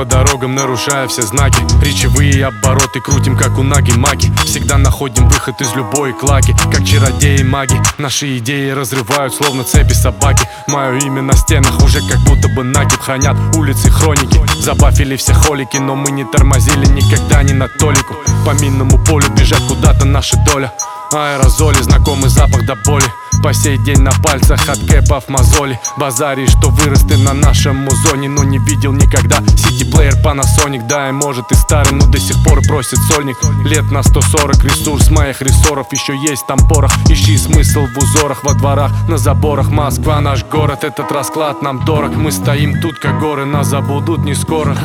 по дорогам, нарушая все знаки. Речевые обороты крутим, как у наги-маги. Всегда находим выход из любой клаки, как чародеи-маги. Наши идеи разрывают, словно цепи собаки. Мое имя на стенах уже как будто бы накид. Хранят улицы хроники, забафили все холики. Но мы не тормозили никогда ни на толику. По минному полю бежать куда-то наша доля. Аэрозоли, знакомый запах до боли. По сей день на пальцах от кэпов мозоли. Базаришь, что вырос ты на нашем музоне, но не видел никогда сити-плеер Panasonic. Да, и может и старый, но до сих пор просит сольник. Лет на 140, ресурс моих рессоров еще есть там порох. Ищи смысл в узорах, во дворах, на заборах. Москва наш город, этот расклад нам дорог. Мы стоим тут как горы, нас забудут не скоро.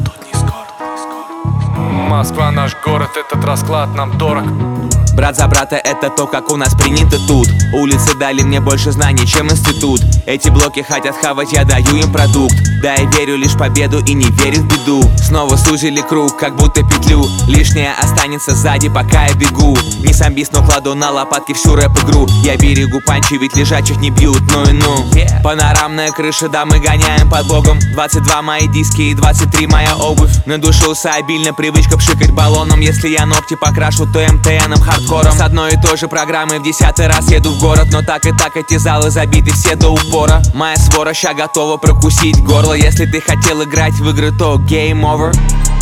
Москва наш город, этот расклад нам дорог. Брат за брата, это то, как у нас принято тут. Улицы дали мне больше знаний, чем институт. Эти блоки хотят хавать, я даю им продукт. Да, я верю лишь в победу и не верю в беду. Снова сузили круг, как будто петлю. Лишнее останется сзади, пока я бегу. Не самбист, но кладу на лопатки всю рэп-игру. Я берегу панчи, ведь лежачих не бьют, ну и ну. Панорамная крыша, да, мы гоняем под богом. 22 мои диски и 23 моя обувь. На душу обильно привычка пшикать баллоном. Если я ногти покрашу, то МТНом хардкором. С одной и той же программой в 10-й раз еду в город. Но так и так эти залы забиты все до упора. Моя свора ща готова прокусить горло. Если ты хотел играть в игры, то game over.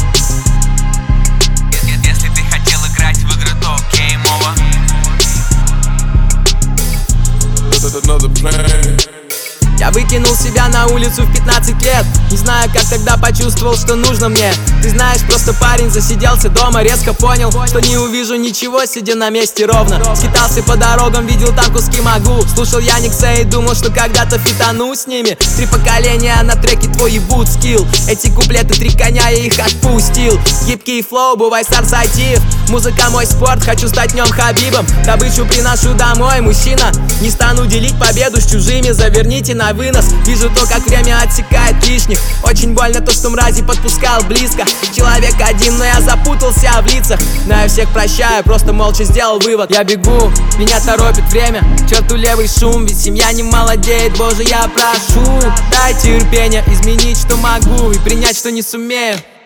Если ты хотел играть в игры, то game over. Я выкинул себя на улицу в 15 лет. Не знаю, как тогда почувствовал, что нужно мне. Ты знаешь, просто парень засиделся дома. Резко понял, что не увижу ничего, сидя на месте ровно. Скитался по дорогам, видел там куски могу. Слушал Яникса и думал, что когда-то фитану с ними. 3 поколения на треке твой ебут скилл. Эти куплеты 3 коня, я их отпустил. Гибкий флоу, бывай сарсайтив. Музыка мой спорт, хочу стать в нем Хабибом. Добычу приношу домой, мужчина. Не стану делить победу с чужими, заверните на вынос. Вижу то, как время отсекает лишних. Очень больно то, что мрази подпускал близко. Человек один, но я запутался в лицах. Но я всех прощаю, просто молча сделал вывод. Я бегу, меня торопит время. К черту левый шум, ведь семья не молодеет. Боже, я прошу, дай терпения изменить, что могу, и принять, что не сумею.